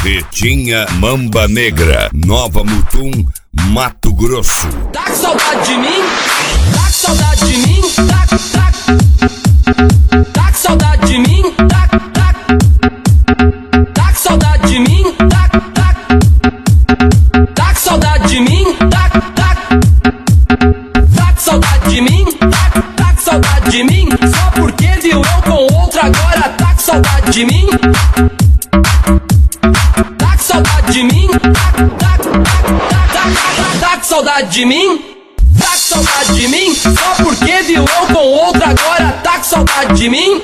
Barretinha Mamba Negra, Nova Mutum, Mato Grosso. Tá com saudade de mim? Tá com saudade de mim? Tá com saudade de mim? Tá com saudade de mim? Tá com saudade de mim? Tá com saudade de mim? Tá com saudade de mim? Só porque viu eu com outra agora tá com saudade de mim? Tá com saudade de mim? Tá com saudade de mim? Tá com saudade de mim? Só porque viu eu com outra agora tá com saudade de mim?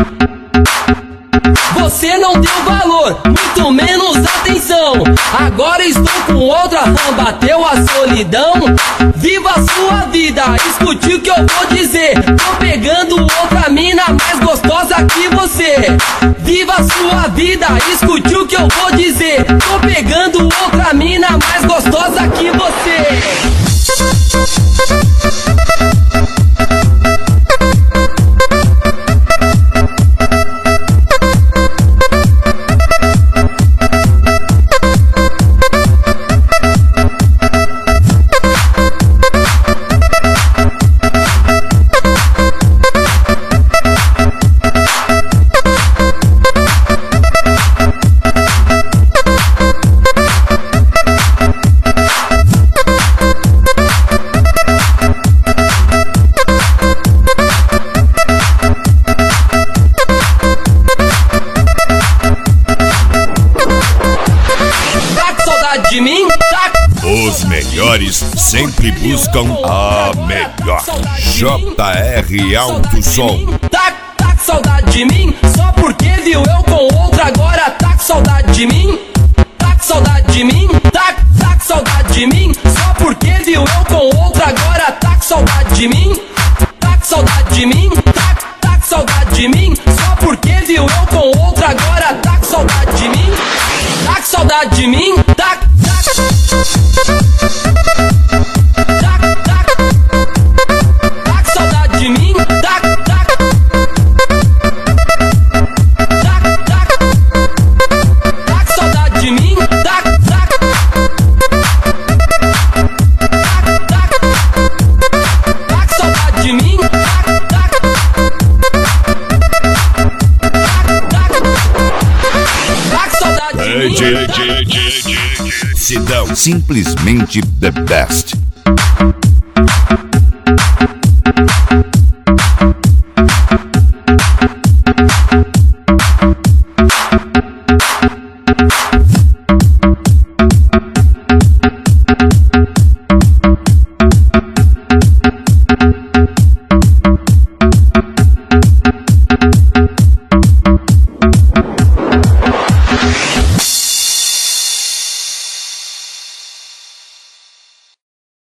Você não deu valor, muito menos atenção. Agora estou com outra, bateu a solidão. Viva a sua vida, escute o que eu vou dizer. Tô pegando outra mina mais gostosa que você. Viva a sua vida, escute o que eu vou dizer. Tô pegando outra mina mais gostosa que você. De mim, tá? Os melhores sempre buscam a melhor. JR Alto Som. Tá com saudade de mim? Só porque viu eu com outra agora tá com saudade de mim? Tá com saudade de mim? Tá com saudade de mim? Só porque viu eu com outra agora tá com saudade de mim? Tá com saudade de mim? Tá com saudade de mim? Só porque viu eu com outra agora tá com saudade de mim? Tá com saudade de mim? Tá com saudade de mim? Tá com saudade de mim? Tá com saudade de mim? Sidão, simplesmente the best.